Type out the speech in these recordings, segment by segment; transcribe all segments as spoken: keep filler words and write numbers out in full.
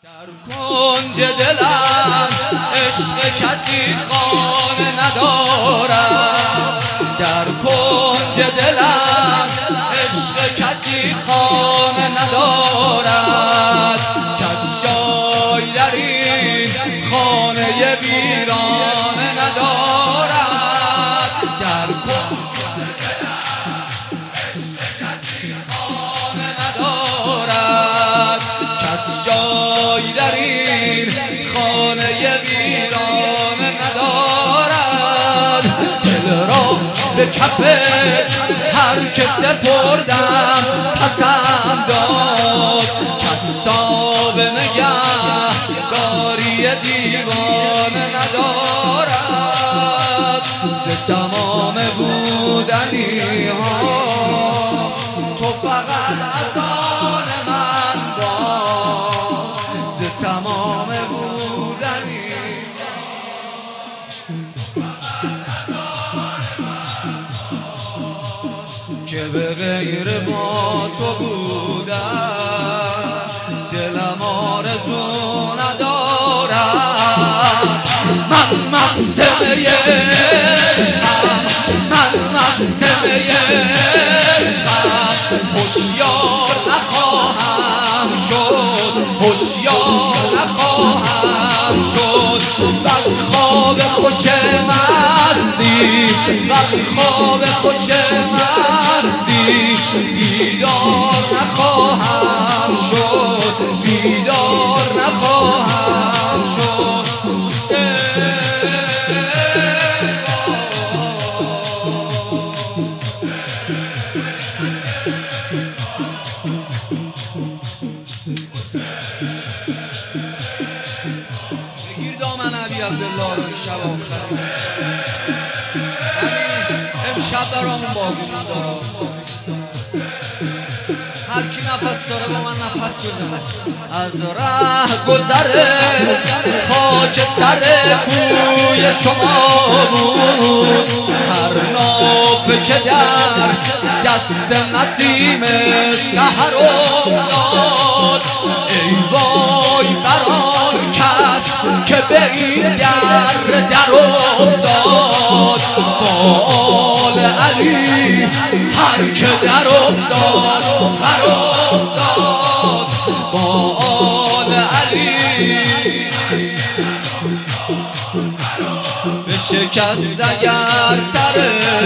در کنج دلم عشق کسی خانه ندارد، در کنج دلم عشق کسی خانه ندارد، کس جای در این خانه ویرانه ندارد. در کنج دلم عشق کسی خانه ندارد، کس جای در این خانه ویرانه ندارد. دل را به کف هر که سپردم پسم داد، کس صاحب نگهداری دیوانه ندارد. ز تمام بودنی ها تو فقط از آن من باش، ز تمام بودنی که به غیر با تو بودم دلم آرزو ندارد. من مقصد عشقم، من مقصد عشقم، هوشیار نخواهم شد، هوشیار نخواهم شد. بس خواب خوش مستی، بس خواب خوش مستی، بیدار نخواهم شد، بیدار نخواهم شد. بگیر دامن علی عبدالله رو شب آخر، امشب برامون باقی داره. هر کی نفس داره با من نفس بزنه. از ره گذره خاک سر کوی شما بود، هر نافه که در دست نسیم سحر افتاد. ای وای بر آن کس که به این در در افتاد. با آل علی هر که در افتاد بر افتاد، با آل علی بشکست اگر سر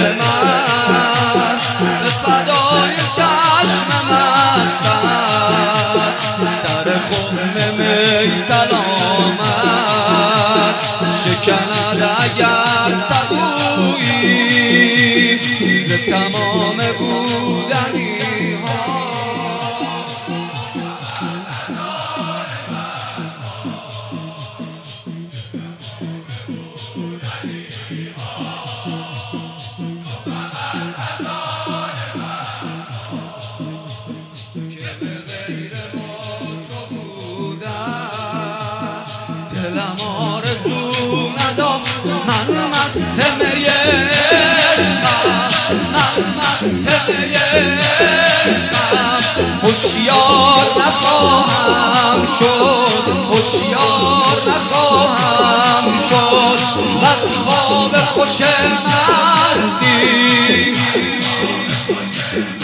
من به فدای چشم مستم. سر خم می سلامت شکند اگر سبویی ز تمام بودنی ها. دلم آرزو نداشت، من مقصد عشقم، من مقصد عشقم، هوشیار نخواهم شد، هوشیار نخواهم شد. بس خواب خوش مستی